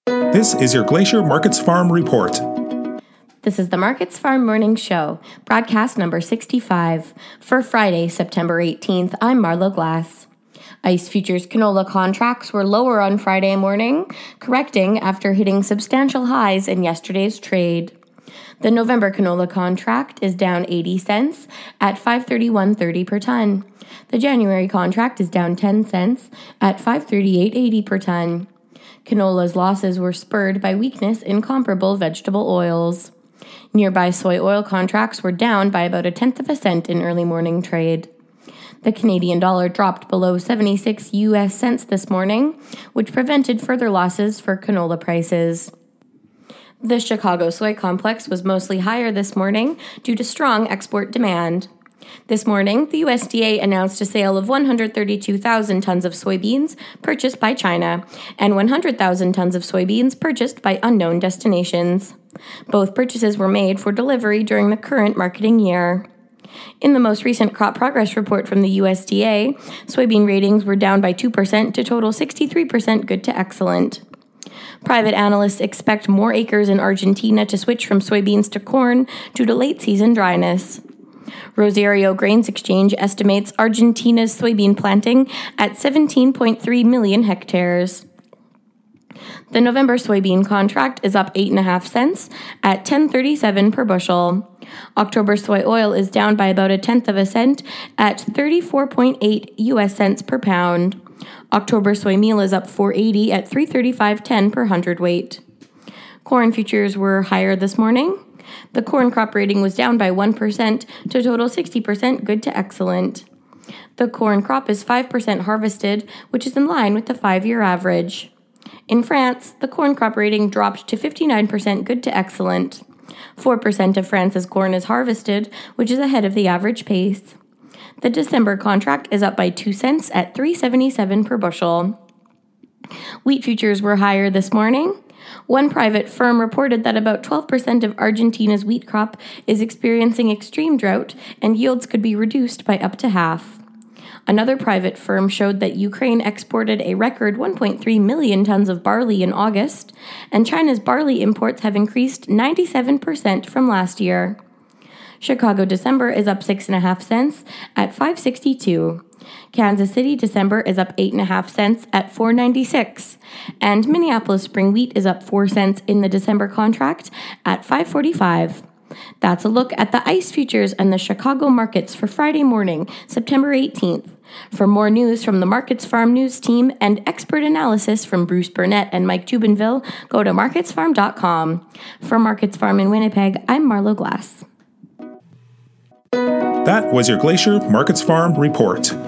This is your Glacier Markets Farm Report. This is the Markets Farm Morning Show, broadcast number 65. For Friday, September 18th, I'm Marlo Glass. ICE futures canola contracts were lower on Friday morning, correcting after hitting substantial highs in yesterday's trade. The November canola contract is down 80 cents at $531.30 per ton. The January contract is down 10 cents at $538.80 per ton. Canola's losses were spurred by weakness in comparable vegetable oils. Nearby soy oil contracts were down by about 0.1 cent in early morning trade. The Canadian dollar dropped below 76 US cents this morning, which prevented further losses for canola prices. The Chicago soy complex was mostly higher this morning due to strong export demand. This morning, the USDA announced a sale of 132,000 tons of soybeans purchased by China and 100,000 tons of soybeans purchased by unknown destinations. Both purchases were made for delivery during the current marketing year. In the most recent crop progress report from the USDA, soybean ratings were down by 2% to total 63% good to excellent. Private analysts expect more acres in Argentina to switch from soybeans to corn due to late-season dryness. Rosario Grains Exchange estimates Argentina's soybean planting at 17.3 million hectares. The November soybean contract is up 8.5 cents at $10.37 per bushel. October soy oil is down by about 0.1 cent at 34.8 US cents per pound. October soy meal is up 4.80 at 335.10 per hundredweight. Corn futures were higher this morning. The corn crop rating was down by 1% to total 60% good to excellent. The corn crop is 5% harvested, which is in line with the 5-year average. In France, the corn crop rating dropped to 59% good to excellent. 4% of France's corn is harvested, which is ahead of the average pace. The December contract is up by 2 cents at $3.77 per bushel. Wheat futures were higher this morning. One private firm reported that about 12% of Argentina's wheat crop is experiencing extreme drought and yields could be reduced by up to half. Another private firm showed that Ukraine exported a record 1.3 million tons of barley in August, and China's barley imports have increased 97% from last year. Chicago December is up 6.5 cents at $5.62. Kansas City December is up 8.5 cents at $4.96. And Minneapolis spring wheat is up 4 cents in the December contract at $5.45. That's a look at the ICE futures and the Chicago markets for Friday morning, September 18th. For more news from the Markets Farm News team and expert analysis from Bruce Burnett and Mike Jubinville, go to marketsfarm.com. For Markets Farm in Winnipeg, I'm Marlo Glass. That was your Glacier Markets Farm Report.